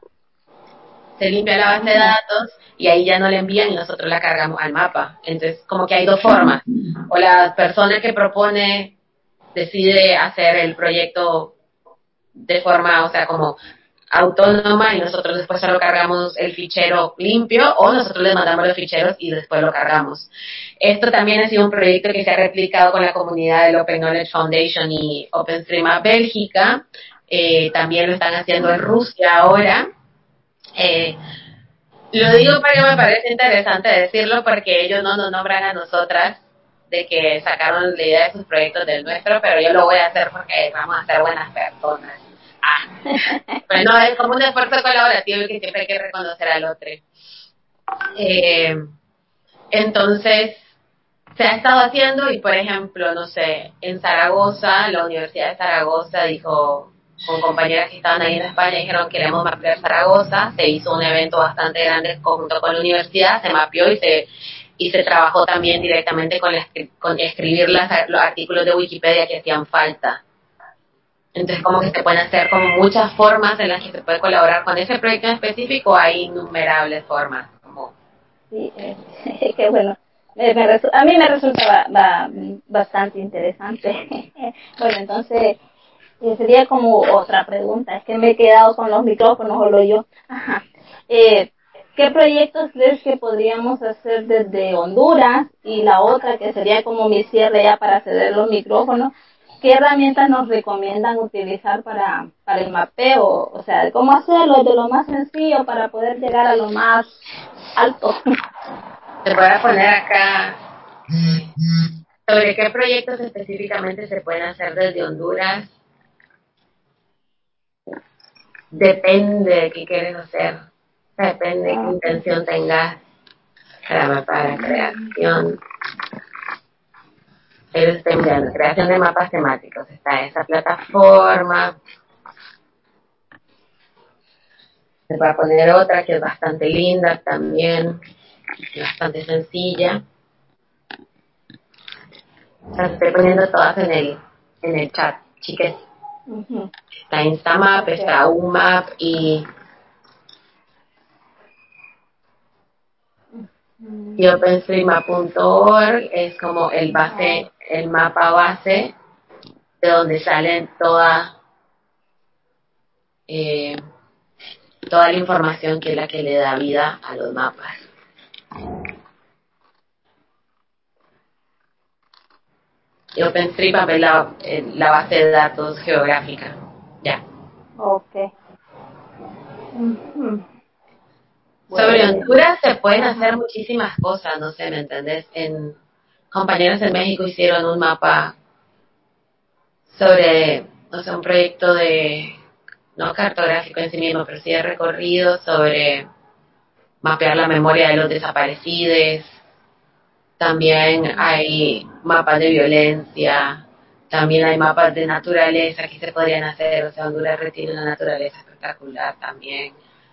se limpia la base de datos y ahí ya no la envían y nosotros la cargamos al mapa. Entonces, como que hay dos formas. O la persona que propone decide hacer el proyecto de forma, o sea, como autónoma y nosotros después solo cargamos el fichero limpio o nosotros les mandamos los ficheros y después lo cargamos. Esto también ha sido un proyecto que se ha replicado con la comunidad del Open Knowledge Foundation y OpenStreetMap Bélgica. Eh, también lo están haciendo en Rusia ahora. Eh, lo digo porque me parece interesante decirlo porque ellos no nos nombran a nosotras de que sacaron la idea de sus proyectos del nuestro, pero yo lo voy a hacer porque vamos a ser buenas personas. Ah, pero no, es como un esfuerzo colaborativo y que siempre hay que reconocer al otro. Eh, entonces, se ha estado haciendo y, por ejemplo, no sé, en Zaragoza, la Universidad de Zaragoza dijo, con compañeras que estaban ahí en España, dijeron, queremos mapear Zaragoza, se hizo un evento bastante grande junto con la universidad, se mapeó y se y se trabajó también directamente con, la, con escribir las, los artículos de Wikipedia que hacían falta. Entonces, como que se pueden hacer como muchas formas en las que se puede colaborar con ese proyecto en específico, hay innumerables formas. Como... Sí, eh, qué bueno. Me, me resu- a mí me resulta ba, ba, bastante interesante. Bueno, entonces, eh, sería como otra pregunta. Es que me he quedado con los micrófonos, o lo yo. Ajá. Eh, ¿Qué proyectos crees que podríamos hacer desde Honduras? Y la otra, que sería como mi cierre ya para ceder los micrófonos. ¿Qué herramientas nos recomiendan utilizar para, para el mapeo? O sea, ¿cómo hacerlo de lo más sencillo para poder llegar a lo más alto? Te voy a poner acá sobre qué proyectos específicamente se pueden hacer desde Honduras. Depende de qué quieres hacer. Depende de qué intención tengas. Para para creación. Ellos están enviando creación de mapas temáticos. Está esa plataforma. Se va a poner otra que es bastante linda también. Bastante sencilla. Las estoy poniendo todas en el, en el chat, chiques. Uh-huh. Está Instamap, okay. Está UMAP y Y openstreetmap punto org es como el base, el mapa base de donde salen toda eh, toda la información que es la que le da vida a los mapas. Y OpenStreetMap es la, la base de datos geográfica. Ya. Ok. Uh-huh. Sobre Honduras se pueden hacer muchísimas cosas, no sé, ¿me entendés? En compañeros en México hicieron un mapa sobre, no sé, un proyecto de, no cartográfico en sí mismo, pero sí de recorrido sobre mapear la memoria de los desaparecidos. También hay mapas de violencia, también hay mapas de naturaleza que se podrían hacer, o sea, Honduras retiene una naturaleza espectacular también.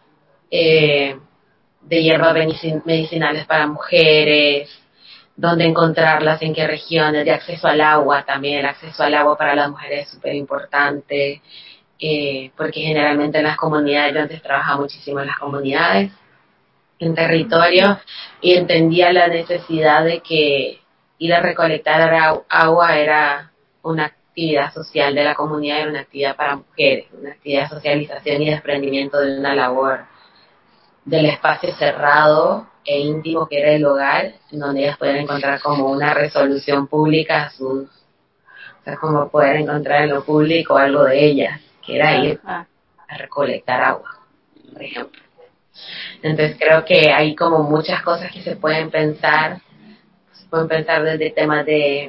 Eh, de hierbas medicinales para mujeres, dónde encontrarlas, en qué regiones, de acceso al agua también, el acceso al agua para las mujeres es súper importante, eh, porque generalmente en las comunidades, yo antes trabajaba muchísimo en las comunidades, en territorio, y entendía la necesidad de que ir a recolectar agua era una actividad social de la comunidad, era una actividad para mujeres, una actividad de socialización y desprendimiento de una labor del espacio cerrado e íntimo que era el hogar, en donde ellas pueden encontrar como una resolución pública a sus, o sea, como poder encontrar en lo público algo de ellas, que era ir a recolectar agua, por ejemplo. Entonces creo que hay como muchas cosas que se pueden pensar, se pueden pensar desde temas de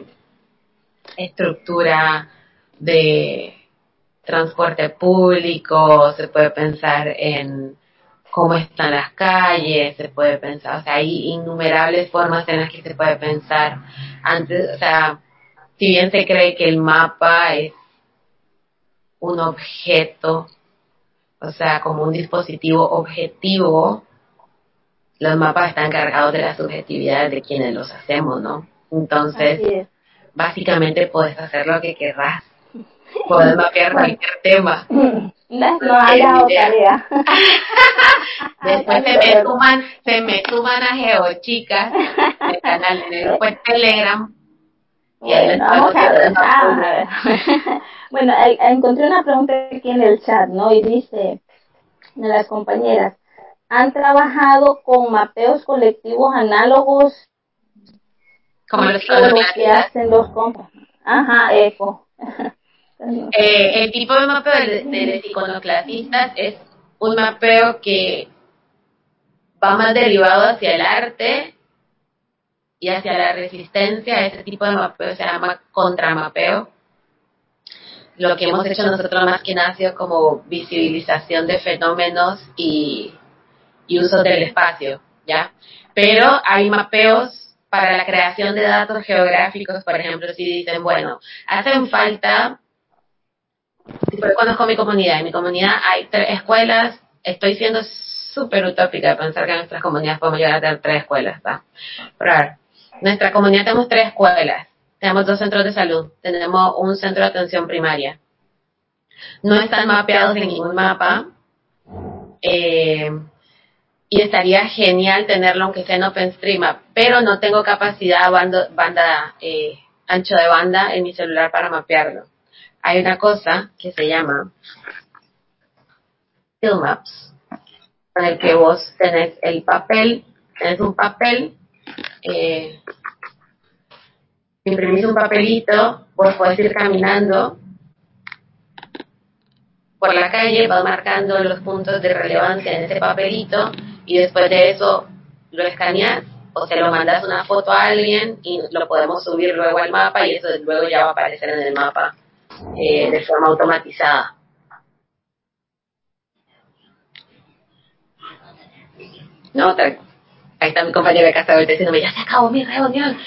estructura, de transporte público, se puede pensar en cómo están las calles, se puede pensar, o sea, hay innumerables formas en las que se puede pensar. Antes, o sea, si bien se cree que el mapa es un objeto, o sea, como un dispositivo objetivo, los mapas están cargados de las subjetividades de quienes los hacemos, ¿no? Entonces, básicamente puedes hacer lo que querrás. Puedes mapear cualquier tema. No, no ha dado tarea. Después se me suman, se me suman a GeoChicas, el canal en el grupo de Telegram. Y ahí Bueno, vamos a ver. Ah, a ver. Bueno, encontré una pregunta aquí en el chat, ¿no? Y dice, de las compañeras, ¿han trabajado con mapeos colectivos análogos como los que hacen los compas? Ajá, eco. Eh, el tipo de mapeo de, de los iconoclastistas es un mapeo que va más derivado hacia el arte y hacia la resistencia. Ese tipo de mapeo se llama contramapeo. Lo que hemos hecho nosotros más que nada ha sido como visibilización de fenómenos y, y uso del espacio, ¿ya? Pero hay mapeos para la creación de datos geográficos, por ejemplo, si dicen, bueno, hacen falta. Yo conozco mi comunidad. En mi comunidad hay tres escuelas. Estoy siendo súper utópica de pensar que en nuestras comunidades podemos llegar a tener tres escuelas, ¿va? Pero a ver, en nuestra comunidad tenemos tres escuelas. Tenemos dos centros de salud. Tenemos un centro de atención primaria. No están mapeados en ningún mapa. Eh, y estaría genial tenerlo aunque sea en OpenStreetMap, pero no tengo capacidad banda, banda eh, ancho de banda en mi celular para mapearlo. Hay una cosa que se llama Field Maps, en el que vos tenés el papel, tenés un papel, eh, imprimís un papelito, vos podés ir caminando por la calle, vas marcando los puntos de relevancia en ese papelito y después de eso lo escaneas o se lo mandas una foto a alguien y lo podemos subir luego al mapa y eso luego ya va a aparecer en el mapa eh, de forma automatizada. No, ahí está mi compañera de casa ahorita diciéndome, ya se acabó mi reunión.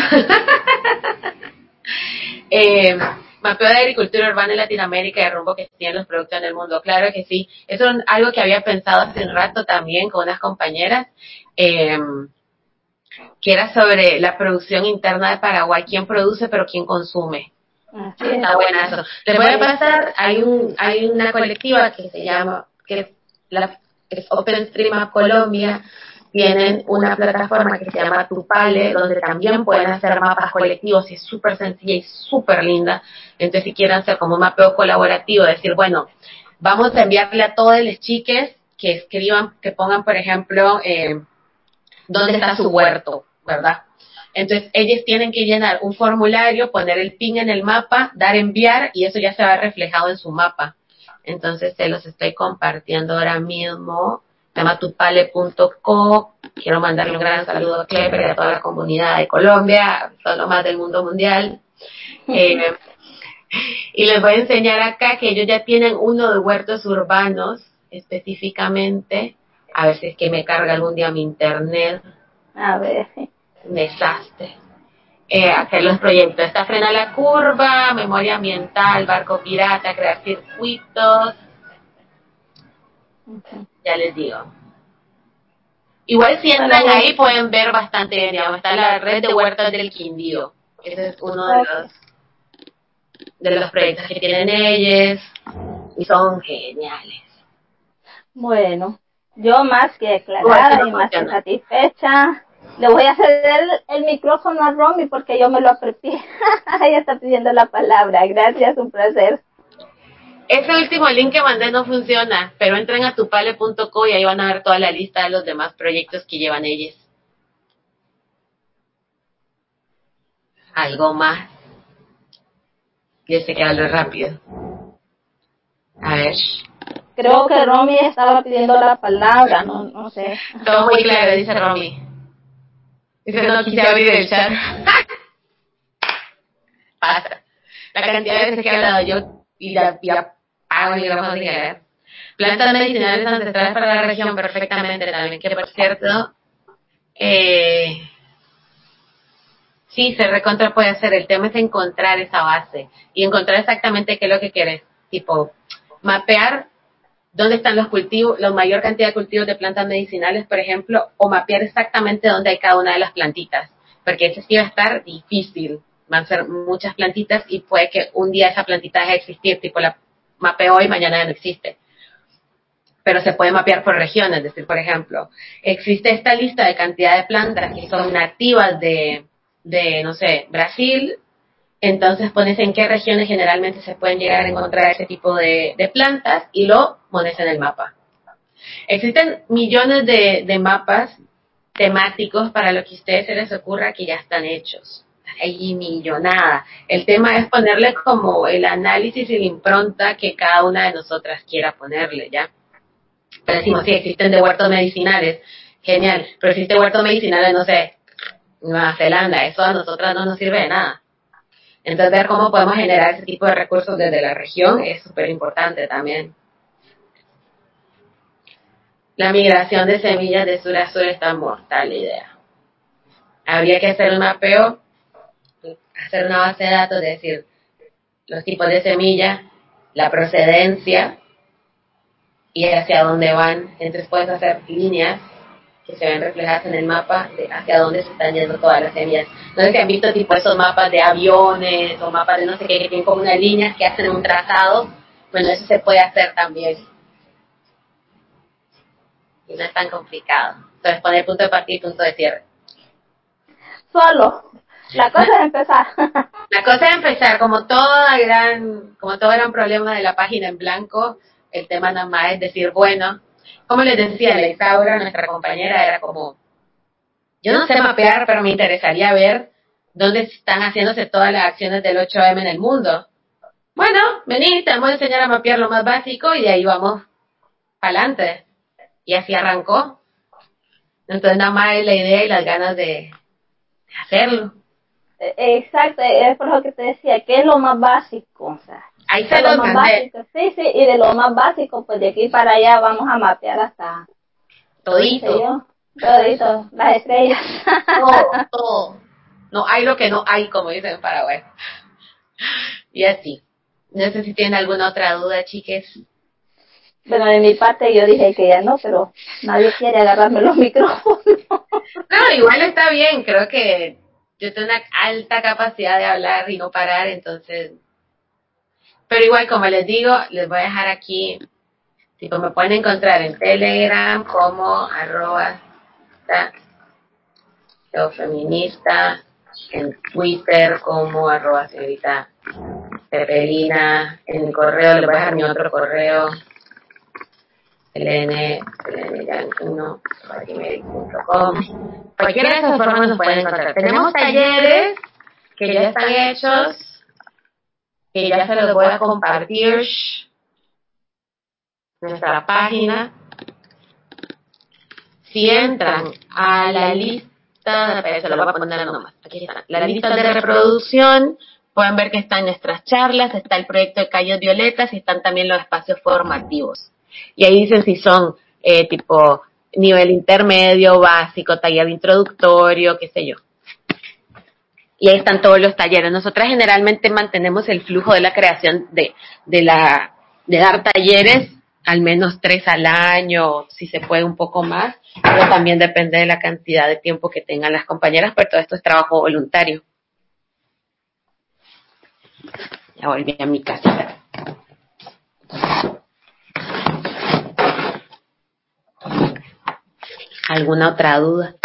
eh, mapeo de agricultura urbana en Latinoamérica y el rumbo que tienen los productos en el mundo. Claro que sí. Eso es algo que había pensado hace un rato también con unas compañeras, eh, que era sobre la producción interna de Paraguay. ¿Quién produce pero quién consume? Está buena eso. Les voy a pasar, hay un hay una colectiva que se llama, que es, la, es OpenStreetMap Colombia, tienen una plataforma que se llama Tupale, donde también pueden hacer mapas colectivos y es súper sencilla y súper linda. Entonces, si quieren hacer como un mapeo colaborativo, decir, bueno, vamos a enviarle a todos los chiques que escriban, que pongan, por ejemplo, eh, dónde está su huerto, ¿verdad? Entonces, ellos tienen que llenar un formulario, poner el pin en el mapa, dar enviar, y eso ya se va reflejado en su mapa. Entonces, se los estoy compartiendo ahora mismo. Se llama tupale punto co. Quiero mandarle un gran saludo a Cleper y a toda la comunidad de Colombia, todo lo más del mundo mundial. Eh, y les voy a enseñar acá que ellos ya tienen uno de huertos urbanos, específicamente. A ver si es que me carga algún día mi internet. A ver. Un desastre. Eh, hacer los proyectos. Está Frena la Curva, Memoria Ambiental, Barco Pirata, Crear Circuitos. Okay. Ya les digo. Igual si entran bueno, ahí pueden ver bastante bien, digamos, está la red de huertas del Quindío. Ese es uno de los de los proyectos que tienen ellos y son geniales. Bueno, yo más que aclarada no y más funciona. Que satisfecha. Le voy a ceder el, el micrófono a Romy porque yo me lo apreté. Ella está pidiendo la palabra. Gracias, un placer. Ese último link que mandé no funciona, pero entren a tupale punto co y ahí van a ver toda la lista de los demás proyectos que llevan ellos. Algo más. Yo sé que hablo rápido. A ver. Creo que Romy estaba pidiendo la palabra, no, no sé. Todo muy claro, dice Romy. Dice, no quise abrir el chat. Pasa. La cantidad de veces que he hablado yo y ya, ya pago el micrófono sin querer. Plantas medicinales ancestrales para la región, perfectamente también. Que por cierto, eh, sí, se recontra puede hacer. El tema es encontrar esa base y encontrar exactamente qué es lo que quieres. Tipo, mapear dónde están los cultivos, la mayor cantidad de cultivos de plantas medicinales, por ejemplo, o mapear exactamente dónde hay cada una de las plantitas, porque eso sí va a estar difícil, van a ser muchas plantitas y puede que un día esa plantita deje de existir, tipo la mapeo hoy, mañana ya no existe. Pero se puede mapear por regiones, es decir, por ejemplo, existe esta lista de cantidad de plantas que son nativas de, de no sé, Brasil. Entonces pones en qué regiones generalmente se pueden llegar a encontrar ese tipo de, de plantas y lo pones en el mapa. Existen millones de, de mapas temáticos para lo que a ustedes se les ocurra que ya están hechos. Hay millonada. El tema es ponerle como el análisis y la impronta que cada una de nosotras quiera ponerle, ¿ya? Pero decimos, sí, existen de huertos medicinales. Genial. Pero existe huertos medicinales, no sé, Nueva Zelanda. Eso a nosotras no nos sirve de nada. Entonces, ver cómo podemos generar ese tipo de recursos desde la región es súper importante también. La migración de semillas de sur a sur está mortal la idea. Habría que hacer un mapeo, hacer una base de datos, es decir, los tipos de semillas, la procedencia y hacia dónde van. Entonces puedes hacer líneas que se ven reflejadas en el mapa de hacia dónde se están yendo todas las semillas. No sé si han visto tipo esos mapas de aviones o mapas de no sé qué, que tienen como unas líneas que hacen un trazado. Bueno, eso se puede hacer también. Y no es tan complicado. Entonces poner punto de partida y punto de cierre. Solo. La cosa es empezar. La cosa es empezar, como todo gran, como todo gran problema de la página en blanco, el tema nada más es decir, bueno, como les decía, Alexaura, nuestra compañera, era como, yo no sé mapear, pero me interesaría ver dónde están haciéndose todas las acciones del ocho eme en el mundo. Bueno, vení, te vamos a enseñar a mapear lo más básico y de ahí vamos para adelante. Y así arrancó. Entonces nada más es la idea y las ganas de, de hacerlo. Exacto, es por lo que te decía, ¿qué es lo más básico? O sea, ahí se los más mandé. Básico, sí, sí, y de lo más básico, pues de aquí para allá vamos a mapear hasta todito. Yo, todito, las estrellas. Todo, todo. No hay lo que no hay, como dicen en Paraguay. Y así. No sé si tienen alguna otra duda, chiques. Bueno, de mi parte yo dije que ya no, pero nadie quiere agarrarme los micrófonos. No, igual está bien. Creo que yo tengo una alta capacidad de hablar y no parar, entonces. Pero igual, como les digo, les voy a dejar aquí. Tipo, me pueden encontrar en Telegram como arroba Feminista, Geofeminista, en Twitter como arroba señorita Pepelina, en el correo, le voy a dejar mi otro correo, selene, selene yanquino, arroba gmail punto com. Cualquiera de esas formas nos pueden encontrar. Tenemos talleres que ya están hechos, que ya se los voy a compartir en nuestra página. Si entran a la lista, se lo voy a poner nomás, aquí está, la lista de reproducción, pueden ver que están nuestras charlas, está el proyecto de Calles Violetas y están también los espacios formativos. Y ahí dicen si son eh, tipo nivel intermedio, básico, taller introductorio, qué sé yo. Y ahí están todos los talleres. Nosotras generalmente mantenemos el flujo de la creación de, de la, de dar talleres, al menos tres al año, si se puede un poco más, pero también depende de la cantidad de tiempo que tengan las compañeras, pero todo esto es trabajo voluntario. Ya volví a mi casa. ¿Alguna otra duda?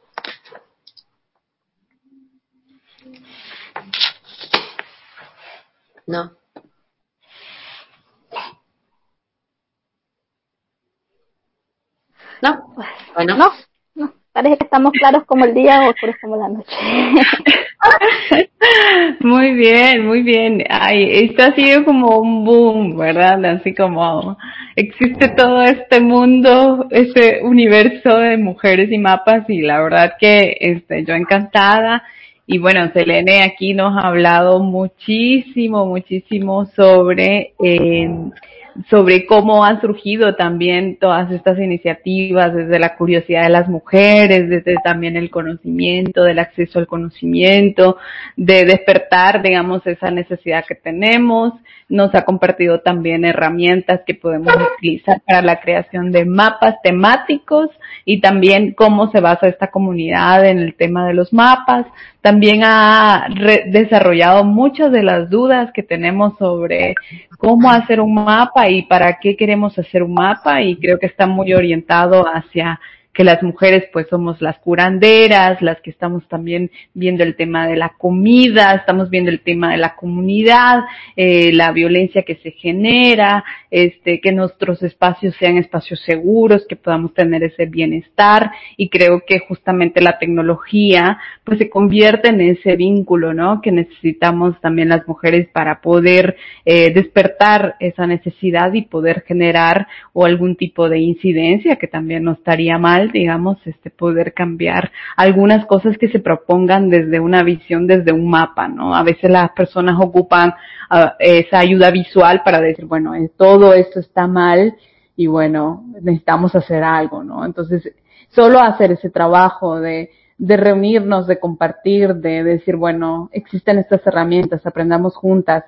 No. ¿No? Bueno. No, no. Parece que estamos claros como el día o oscuros como la noche. Muy bien, muy bien. Ay, esto ha sido como un boom, ¿verdad? Así como existe todo este mundo, este universo de mujeres y mapas, y la verdad que este, yo encantada. Y bueno, Selene aquí nos ha hablado muchísimo, muchísimo sobre eh, sobre cómo han surgido también todas estas iniciativas, desde la curiosidad de las mujeres, desde también el conocimiento, del acceso al conocimiento, de despertar, digamos, esa necesidad que tenemos. Nos ha compartido también herramientas que podemos utilizar para la creación de mapas temáticos y también cómo se basa esta comunidad en el tema de los mapas. También ha re- desarrollado muchas de las dudas que tenemos sobre cómo hacer un mapa y para qué queremos hacer un mapa, y creo que está muy orientado hacia que las mujeres pues somos las curanderas, las que estamos también viendo el tema de la comida, estamos viendo el tema de la comunidad, eh, la violencia que se genera, este, que nuestros espacios sean espacios seguros, que podamos tener ese bienestar, y creo que justamente la tecnología pues se convierte en ese vínculo, ¿no?, que necesitamos también las mujeres para poder eh, despertar esa necesidad y poder generar o algún tipo de incidencia, que también no estaría mal, digamos, este, poder cambiar algunas cosas que se propongan desde una visión, desde un mapa, ¿no? A veces las personas ocupan uh, esa ayuda visual para decir, bueno, eh, todo esto está mal y bueno, necesitamos hacer algo, ¿no? Entonces, solo hacer ese trabajo de, de reunirnos, de compartir, de decir, bueno, existen estas herramientas, aprendamos juntas,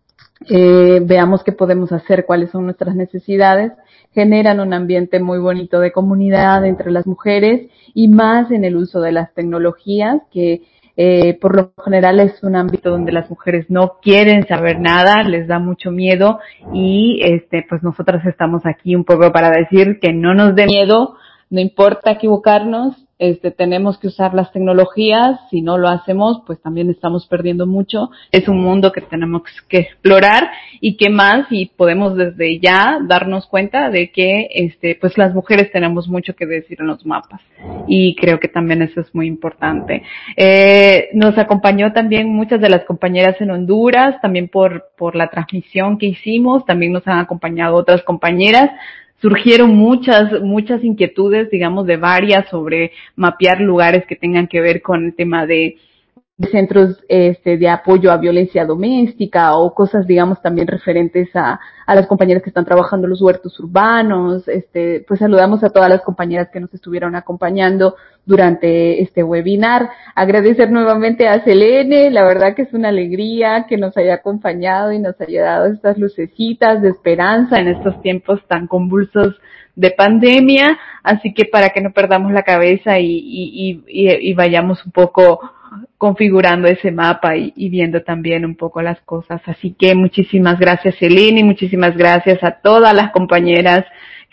Eh, veamos qué podemos hacer, cuáles son nuestras necesidades, generan un ambiente muy bonito de comunidad entre las mujeres, y más en el uso de las tecnologías, que eh, por lo general es un ámbito donde las mujeres no quieren saber nada, les da mucho miedo, y este pues nosotras estamos aquí un poco para decir que no nos dé miedo, no importa equivocarnos, este, tenemos que usar las tecnologías. Si no lo hacemos, pues también estamos perdiendo mucho. Es un mundo que tenemos que explorar, y qué más, y podemos desde ya darnos cuenta de que, este, pues las mujeres tenemos mucho que decir en los mapas, y creo que también eso es muy importante. Eh, nos acompañó también muchas de las compañeras en Honduras, también por, por la transmisión que hicimos, también nos han acompañado otras compañeras. Surgieron muchas, muchas inquietudes, digamos, de varias sobre mapear lugares que tengan que ver con el tema de, de centros este, de apoyo a violencia doméstica, o cosas, digamos, también referentes a, a las compañeras que están trabajando en los huertos urbanos. Este, pues saludamos a todas las compañeras que nos estuvieron acompañando durante este webinar. Agradecer nuevamente a Selene, la verdad que es una alegría que nos haya acompañado y nos haya dado estas lucecitas de esperanza en estos tiempos tan convulsos de pandemia, así que para que no perdamos la cabeza y, y, y, y vayamos un poco configurando ese mapa y, y viendo también un poco las cosas. Así que muchísimas gracias, Selene, y muchísimas gracias a todas las compañeras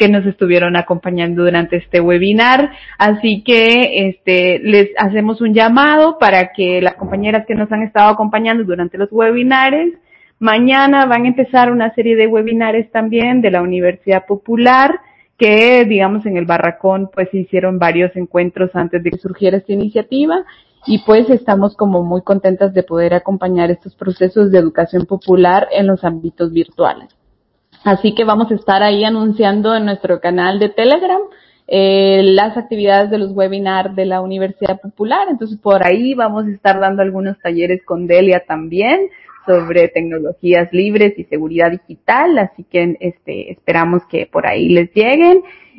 que nos estuvieron acompañando durante este webinar. Así que este les hacemos un llamado para que las compañeras que nos han estado acompañando durante los webinares, mañana van a empezar una serie de webinares también de la Universidad Popular, que digamos en el Barracón pues se hicieron varios encuentros antes de que surgiera esta iniciativa, y pues estamos como muy contentas de poder acompañar estos procesos de educación popular en los ámbitos virtuales. Así que vamos a estar ahí anunciando en nuestro canal de Telegram eh, las actividades de los webinars de la Universidad Popular. Entonces por ahí vamos a estar dando algunos talleres con Delia también sobre tecnologías libres y seguridad digital, así que este esperamos que por ahí les lleguen.